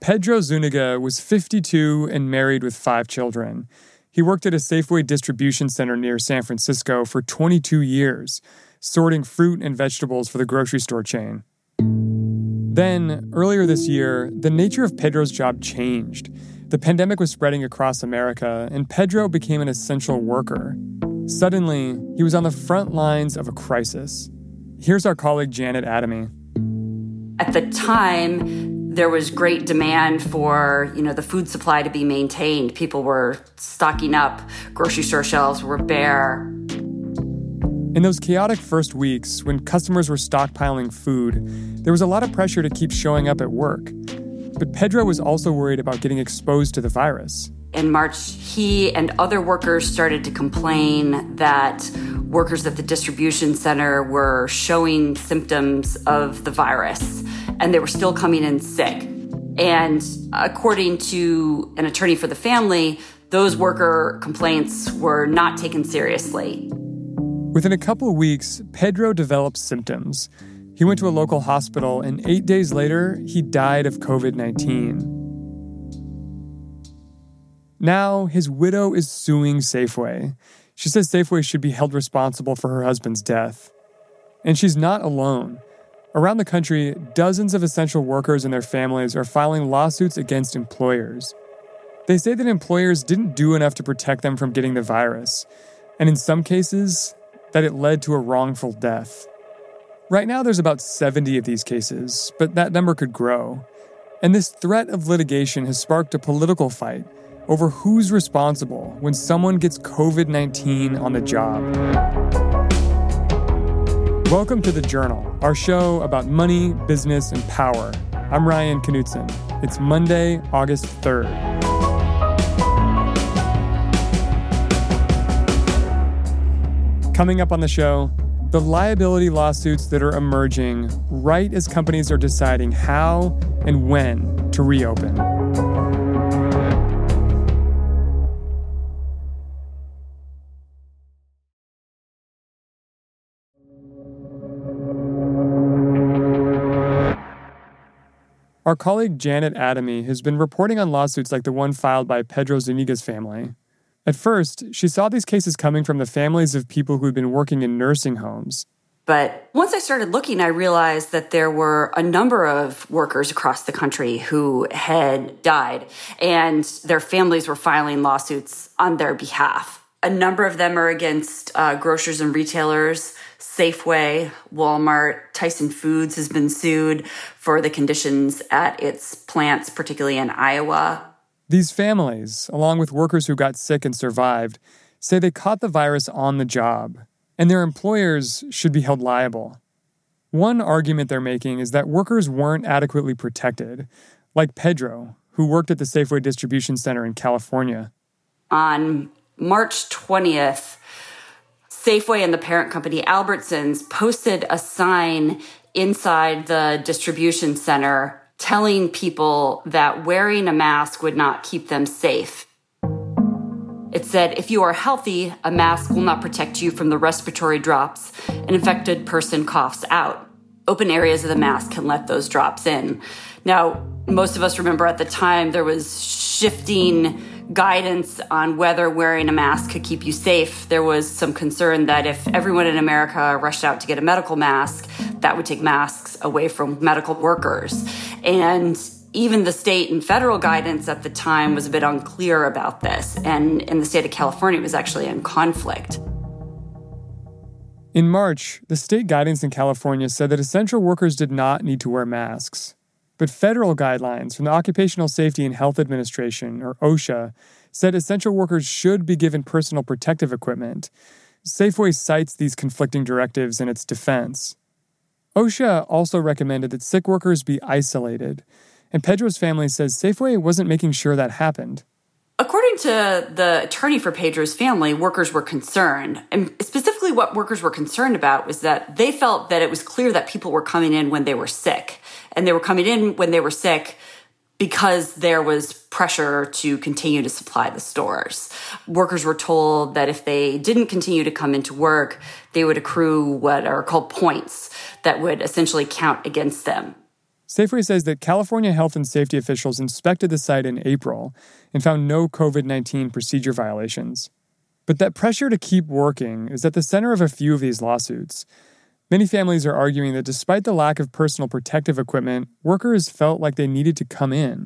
Pedro Zuniga was 52 and married with 5 children. He worked at a Safeway distribution center near San Francisco for 22 years, sorting fruit and vegetables for the grocery store chain. Then, earlier this year, the nature of Pedro's job changed. The pandemic was spreading across America, and Pedro became an essential worker. Suddenly, he was on the front lines of a crisis. Here's our colleague Janet Adamy. At the time, there was great demand for, the food supply to be maintained. People were stocking up. Grocery store shelves were bare. In those chaotic first weeks, when customers were stockpiling food, there was a lot of pressure to keep showing up at work. But Pedro was also worried about getting exposed to the virus. In March, he and other workers started to complain that workers at the distribution center were showing symptoms of the virus, and they were still coming in sick. And according to an attorney for the family, those worker complaints were not taken seriously. Within a couple of weeks, Pedro developed symptoms. He went to a local hospital, and 8 days later, he died of COVID-19. Now, his widow is suing Safeway. She says Safeway should be held responsible for her husband's death. And she's not alone. Around the country, dozens of essential workers and their families are filing lawsuits against employers. They say that employers didn't do enough to protect them from getting the virus, and in some cases, that it led to a wrongful death. Right now, there's about 70 of these cases, but that number could grow. And this threat of litigation has sparked a political fight over who's responsible when someone gets COVID-19 on the job. Welcome to The Journal, our show about money, business, and power. I'm Ryan Knutson. It's Monday, August 3rd. Coming up on the show, the liability lawsuits that are emerging right as companies are deciding how and when to reopen. Our colleague Janet Adamy has been reporting on lawsuits like the one filed by Pedro Zuniga's family. At first, she saw these cases coming from the families of people who had been working in nursing homes. But once I started looking, I realized that there were a number of workers across the country who had died, and their families were filing lawsuits on their behalf. A number of them are against grocers and retailers. Safeway, Walmart, Tyson Foods has been sued for the conditions at its plants, particularly in Iowa. These families, along with workers who got sick and survived, say they caught the virus on the job, and their employers should be held liable. One argument they're making is that workers weren't adequately protected, like Pedro, who worked at the Safeway distribution center in California. On March 20th, Safeway and the parent company Albertsons posted a sign inside the distribution center telling people that wearing a mask would not keep them safe. It said, if you are healthy, a mask will not protect you from the respiratory drops an infected person coughs out. Open areas of the mask can let those drops in. Now, most of us remember at the time there was shifting guidance on whether wearing a mask could keep you safe. There was some concern that if everyone in America rushed out to get a medical mask, that would take masks away from medical workers. And even the state and federal guidance at the time was a bit unclear about this. And in the state of California, it was actually in conflict. In March, the state guidance in California said that essential workers did not need to wear masks. But federal guidelines from the Occupational Safety and Health Administration, or OSHA, said essential workers should be given personal protective equipment. Safeway cites these conflicting directives in its defense. OSHA also recommended that sick workers be isolated, and Pedro's family says Safeway wasn't making sure that happened. According to the attorney for Pedro's family, workers were concerned. And specifically what workers were concerned about was that they felt that it was clear that people were coming in when they were sick. And they were coming in when they were sick because there was pressure to continue to supply the stores. Workers were told that if they didn't continue to come into work, they would accrue what are called points that would essentially count against them. Safeway says that California health and safety officials inspected the site in April and found no COVID-19 procedure violations. But that pressure to keep working is at the center of a few of these lawsuits. Many families are arguing that despite the lack of personal protective equipment, workers felt like they needed to come in.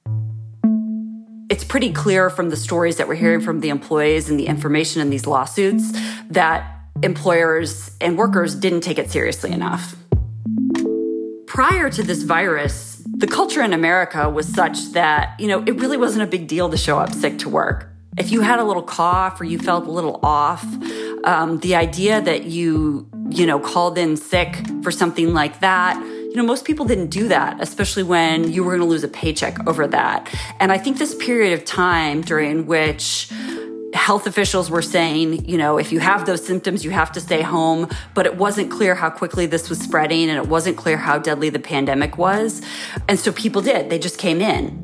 It's pretty clear from the stories that we're hearing from the employees and the information in these lawsuits that employers and workers didn't take it seriously enough. Prior to this virus, the culture in America was such that, it really wasn't a big deal to show up sick to work. If you had a little cough or you felt a little off, the idea that you called in sick for something like that, most people didn't do that, especially when you were going to lose a paycheck over that. And I think this period of time during which health officials were saying, if you have those symptoms, you have to stay home, but it wasn't clear how quickly this was spreading and it wasn't clear how deadly the pandemic was. And so people did. They just came in.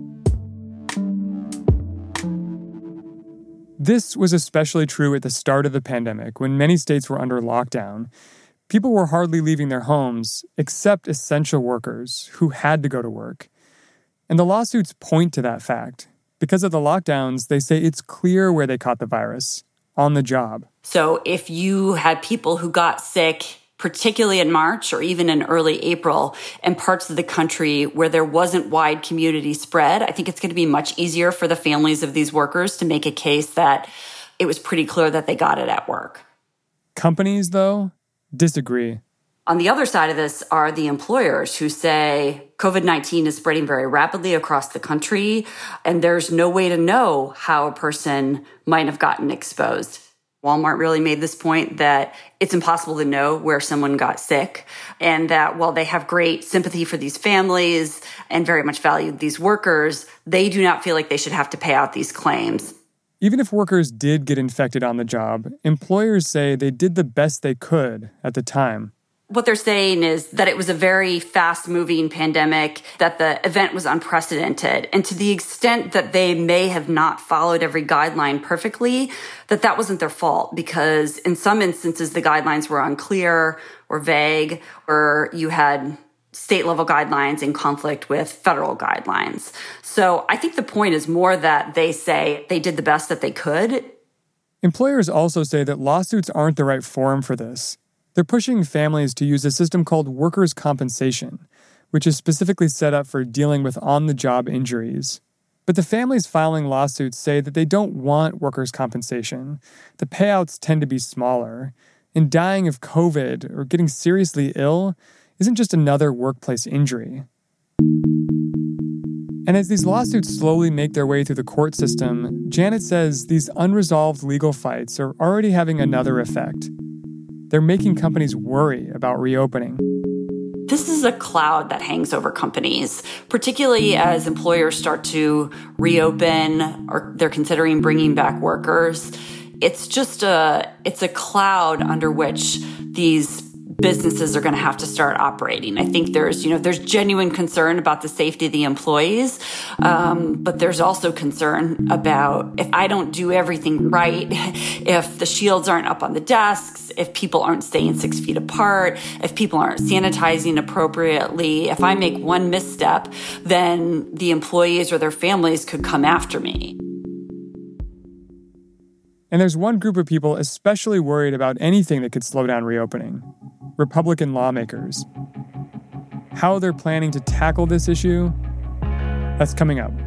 This was especially true at the start of the pandemic, when many states were under lockdown. People were hardly leaving their homes, except essential workers who had to go to work. And the lawsuits point to that fact. Because of the lockdowns, they say it's clear where they caught the virus, on the job. So if you had people who got sick, particularly in March or even in early April, in parts of the country where there wasn't wide community spread, I think it's going to be much easier for the families of these workers to make a case that it was pretty clear that they got it at work. Companies, though, disagree. On the other side of this are the employers who say COVID-19 is spreading very rapidly across the country, and there's no way to know how a person might have gotten exposed. Walmart really made this point that it's impossible to know where someone got sick, and that while they have great sympathy for these families and very much value these workers, they do not feel like they should have to pay out these claims. Even if workers did get infected on the job, employers say they did the best they could at the time. What they're saying is that it was a very fast-moving pandemic, that the event was unprecedented. And to the extent that they may have not followed every guideline perfectly, that wasn't their fault, because in some instances, the guidelines were unclear or vague, or you had state-level guidelines in conflict with federal guidelines. So I think the point is more that they say they did the best that they could. Employers also say that lawsuits aren't the right forum for this. They're pushing families to use a system called workers' compensation, which is specifically set up for dealing with on-the-job injuries. But the families filing lawsuits say that they don't want workers' compensation. The payouts tend to be smaller, and dying of COVID or getting seriously ill isn't just another workplace injury. And as these lawsuits slowly make their way through the court system, Janet says these unresolved legal fights are already having another effect. They're making companies worry about reopening. This is a cloud that hangs over companies, particularly as employers start to reopen or they're considering bringing back workers. It's a cloud under which these businesses are going to have to start operating. I think there's genuine concern about the safety of the employees, but there's also concern about if I don't do everything right, if the shields aren't up on the desks, if people aren't staying 6 feet apart, if people aren't sanitizing appropriately, if I make one misstep, then the employees or their families could come after me. And there's one group of people especially worried about anything that could slow down reopening: Republican lawmakers. How they're planning to tackle this issue? That's coming up.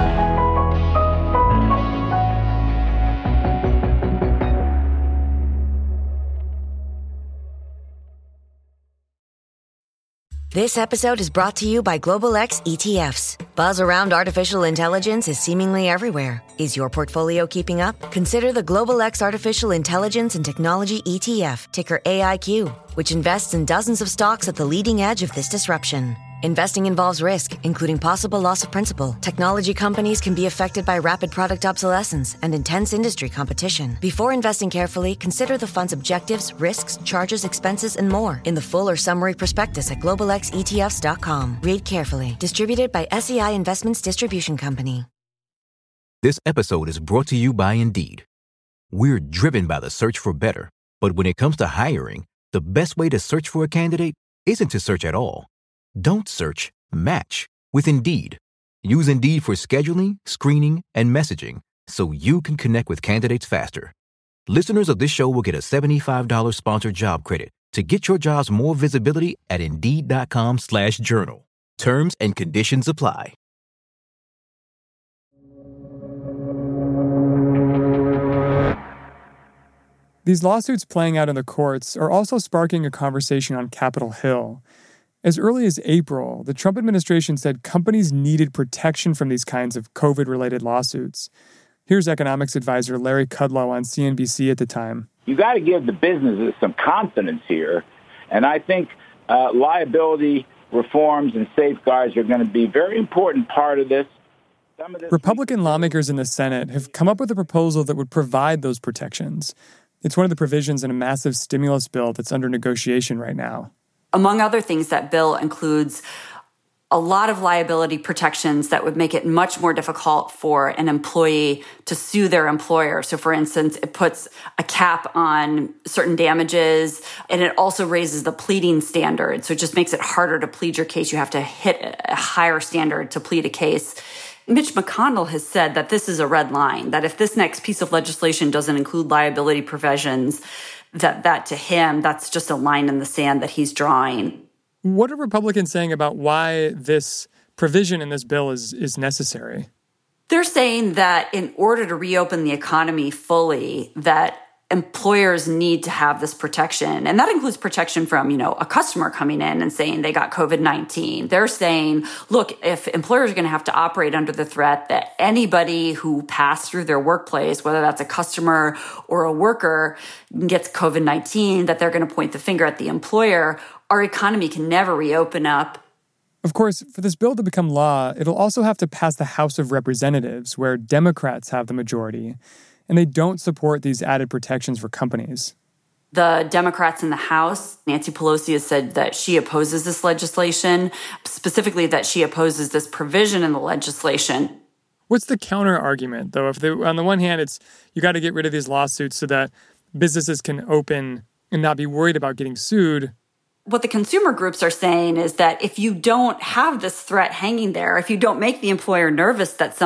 This episode is brought to you by Global X ETFs. Buzz around artificial intelligence is seemingly everywhere. Is your portfolio keeping up? Consider the Global X Artificial Intelligence and Technology ETF, ticker AIQ, which invests in dozens of stocks at the leading edge of this disruption. Investing involves risk, including possible loss of principal. Technology companies can be affected by rapid product obsolescence and intense industry competition. Before investing carefully, consider the fund's objectives, risks, charges, expenses, and more in the full or summary prospectus at globalxetfs.com. Read carefully. Distributed by SEI Investments Distribution Company. This episode is brought to you by Indeed. We're driven by the search for better, but when it comes to hiring, the best way to search for a candidate isn't to search at all. Don't search, match with Indeed. Use Indeed for scheduling, screening, and messaging so you can connect with candidates faster. Listeners of this show will get a $75 sponsored job credit to get your jobs more visibility at Indeed.com/journal. Terms and conditions apply. These lawsuits playing out in the courts are also sparking a conversation on Capitol Hill. As early as April, the Trump administration said companies needed protection from these kinds of COVID-related lawsuits. Here's economics advisor Larry Kudlow on CNBC at the time. You got to give the businesses some confidence here, and I think liability reforms and safeguards are going to be a very important part of this. Republican lawmakers in the Senate have come up with a proposal that would provide those protections. It's one of the provisions in a massive stimulus bill that's under negotiation right now. Among other things, that bill includes a lot of liability protections that would make it much more difficult for an employee to sue their employer. So, for instance, it puts a cap on certain damages, and it also raises the pleading standard. So it just makes it harder to plead your case. You have to hit a higher standard to plead a case. Mitch McConnell has said that this is a red line, that if this next piece of legislation doesn't include liability provisions, that to him, that's just a line in the sand that he's drawing. What are Republicans saying about why this provision in this bill is necessary? They're saying that in order to reopen the economy fully, that employers need to have this protection. And that includes protection from, a customer coming in and saying they got COVID-19. They're saying, look, if employers are going to have to operate under the threat that anybody who passed through their workplace, whether that's a customer or a worker, gets COVID-19, that they're going to point the finger at the employer, our economy can never reopen up. Of course, for this bill to become law, it'll also have to pass the House of Representatives, where Democrats have the majority. And they don't support these added protections for companies. The Democrats in the House, Nancy Pelosi has said that she opposes this legislation, specifically that she opposes this provision in the legislation. What's the counter argument, though? If on the one hand, it's you got to get rid of these lawsuits so that businesses can open and not be worried about getting sued. What the consumer groups are saying is that if you don't have this threat hanging there, if you don't make the employer nervous that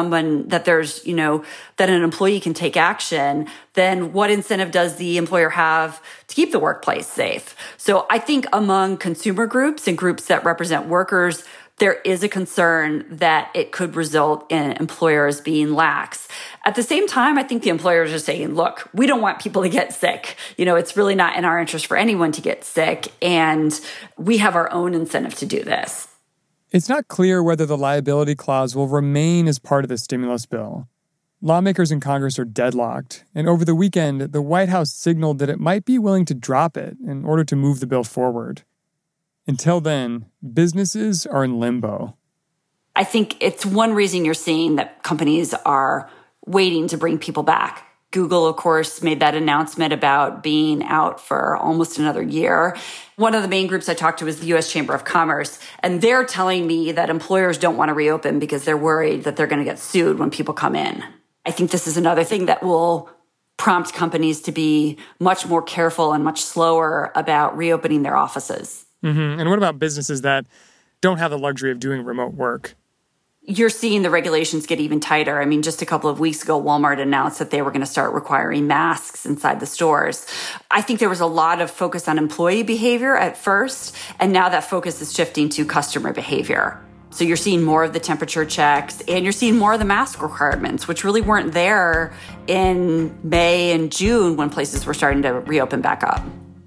an employee can take action, then what incentive does the employer have to keep the workplace safe? So I think among consumer groups and groups that represent workers, there is a concern that it could result in employers being lax. At the same time, I think the employers are saying, look, we don't want people to get sick. It's really not in our interest for anyone to get sick, and we have our own incentive to do this. It's not clear whether the liability clause will remain as part of the stimulus bill. Lawmakers in Congress are deadlocked, and over the weekend, the White House signaled that it might be willing to drop it in order to move the bill forward. Until then, businesses are in limbo. I think it's one reason you're seeing that companies are waiting to bring people back. Google, of course, made that announcement about being out for almost another year. One of the main groups I talked to was the U.S. Chamber of Commerce, and they're telling me that employers don't want to reopen because they're worried that they're going to get sued when people come in. I think this is another thing that will prompt companies to be much more careful and much slower about reopening their offices. Mm-hmm. And what about businesses that don't have the luxury of doing remote work? You're seeing the regulations get even tighter. I mean, just a couple of weeks ago, Walmart announced that they were going to start requiring masks inside the stores. I think there was a lot of focus on employee behavior at first, and now that focus is shifting to customer behavior. So you're seeing more of the temperature checks, and you're seeing more of the mask requirements, which really weren't there in May and June when places were starting to reopen back up.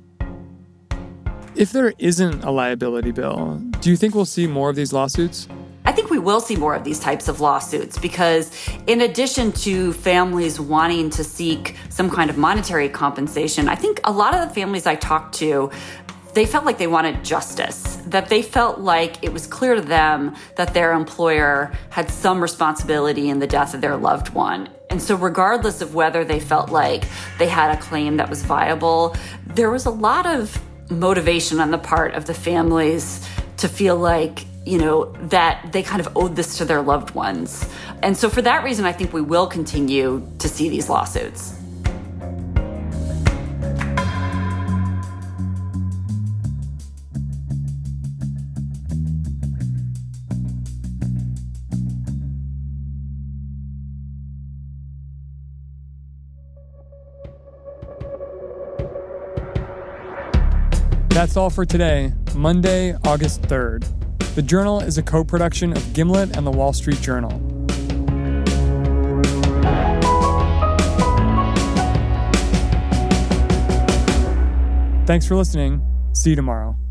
If there isn't a liability bill, do you think we'll see more of these lawsuits? I think we will see more of these types of lawsuits because in addition to families wanting to seek some kind of monetary compensation, I think a lot of the families I talked to, they felt like they wanted justice, that they felt like it was clear to them that their employer had some responsibility in the death of their loved one. And so regardless of whether they felt like they had a claim that was viable, there was a lot of motivation on the part of the families to feel like, that they kind of owed this to their loved ones. And so for that reason, I think we will continue to see these lawsuits. that's all for today, Monday, August 3rd. The Journal is a co-production of Gimlet and The Wall Street Journal. Thanks for listening. See you tomorrow.